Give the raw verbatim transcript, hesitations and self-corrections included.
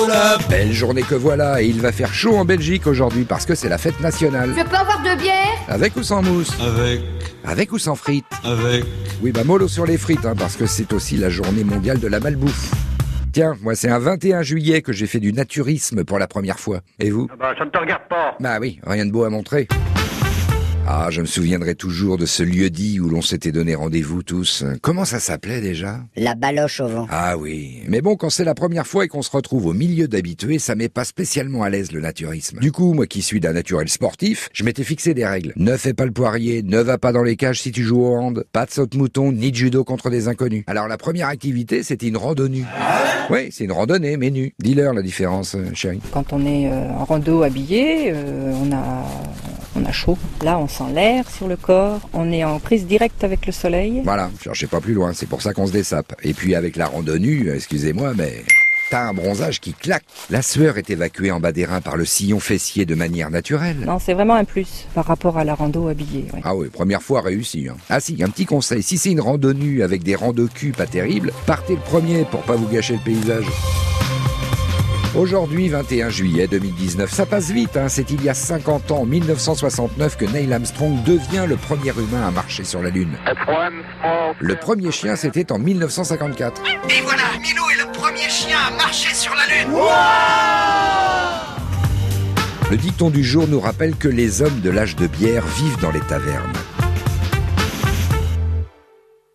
la Belle journée que voilà, et il va faire chaud en Belgique aujourd'hui parce que c'est la fête nationale. Je peux avoir de bière? Avec ou sans mousse? avec, Avec ou sans frites? avec. Oui, bah mollo sur les frites, hein, parce que c'est aussi la journée mondiale de la malbouffe. Tiens, moi c'est un vingt et un juillet que j'ai fait du naturisme pour la première fois. Et vous? Ah bah, ça ne te regarde pas. Bah oui, rien de beau à montrer. Ah, je me souviendrai toujours de ce lieu-dit où l'on s'était donné rendez-vous tous. Comment ça s'appelait déjà? La baloche au vent. Ah oui, mais bon, quand c'est la première fois et qu'on se retrouve au milieu d'habitués, ça met pas spécialement à l'aise le naturisme. Du coup, moi qui suis d'un naturel sportif, je m'étais fixé des règles. Ne fais pas le poirier, ne va pas dans les cages si tu joues au hand, pas de saute-mouton, ni de judo contre des inconnus. Alors la première activité, c'était une randonnée. Oui, c'est une randonnée, mais nue. Dis-leur la différence, euh, chérie. Quand on est euh, en rando habillé, euh, on a on a chaud. Là, on sent l'air sur le corps, on est en prise directe avec le soleil. Voilà, cherchez pas plus loin, c'est pour ça qu'on se dessape. Et puis avec la randonnée, excusez-moi, mais t'as un bronzage qui claque. La sueur est évacuée en bas des reins par le sillon fessier de manière naturelle. Non, c'est vraiment un plus par rapport à la rando habillée. Ouais. Ah oui, première fois réussi. Hein. Ah si, un petit conseil, si c'est une randonnée avec des randos-culs pas terribles, partez le premier pour pas vous gâcher le paysage. Aujourd'hui, vingt et un juillet deux mille dix-neuf, ça passe vite, hein. C'est il y a cinquante ans, en mille neuf cent soixante-neuf, que Neil Armstrong devient le premier humain à marcher sur la Lune. Le premier chien, c'était en mille neuf cent cinquante-quatre. Et voilà, Milou est le premier chien à marcher sur la Lune. Le dicton du jour nous rappelle que les hommes de l'âge de bière vivent dans les tavernes.